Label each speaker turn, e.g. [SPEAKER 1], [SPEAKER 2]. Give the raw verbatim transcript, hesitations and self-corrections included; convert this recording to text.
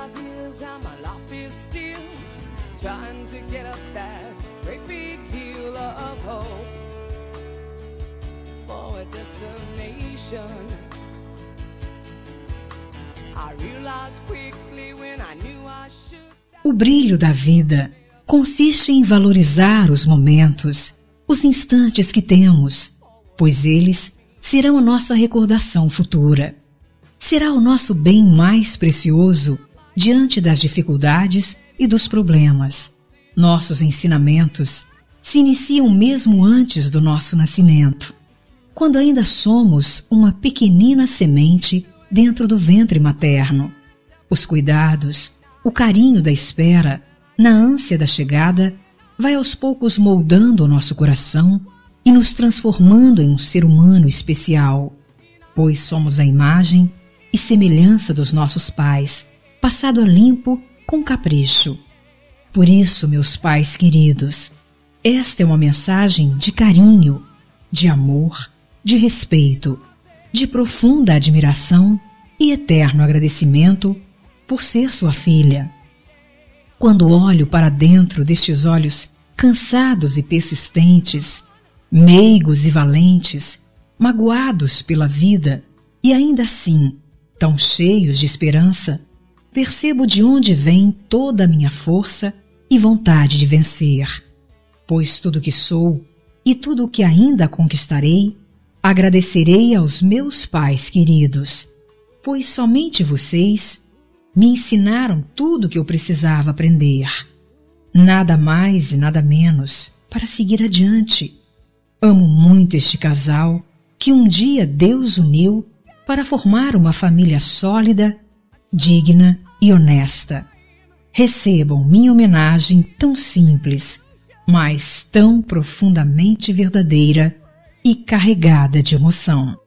[SPEAKER 1] ideas and my life is still trying to get up that great big hill of hope for a destination. I realized quickly when I knew I should.
[SPEAKER 2] O brilho da vida consiste em valorizar os momentos, os instantes que temos, pois eles serão a nossa recordação futura. Será o nosso bem mais precioso diante das dificuldades e dos problemas. Nossos ensinamentos se iniciam mesmo antes do nosso nascimento, quando ainda somos uma pequenina semente dentro do ventre materno. Os cuidados, o carinho da espera, na ânsia da chegada, vai aos poucos moldando o nosso coração e nos transformando em um ser humano especial, pois somos a imagem e semelhança dos nossos pais, passado a limpo com capricho. Por isso, meus pais queridos, esta é uma mensagem de carinho, de amor, de respeito, de profunda admiração e eterno agradecimento por ser sua filha. Quando olho para dentro destes olhos cansados e persistentes, meigos e valentes, magoados pela vida e ainda assim tão cheios de esperança, percebo de onde vem toda a minha força e vontade de vencer, pois tudo o que sou e tudo o que ainda conquistarei, agradecerei aos meus pais queridos, pois somente vocês me ensinaram tudo o que eu precisava aprender. Nada mais e nada menos para seguir adiante. Amo muito este casal que um dia Deus uniu para formar uma família sólida, digna e honesta. Recebam minha homenagem tão simples, mas tão profundamente verdadeira e carregada de emoção.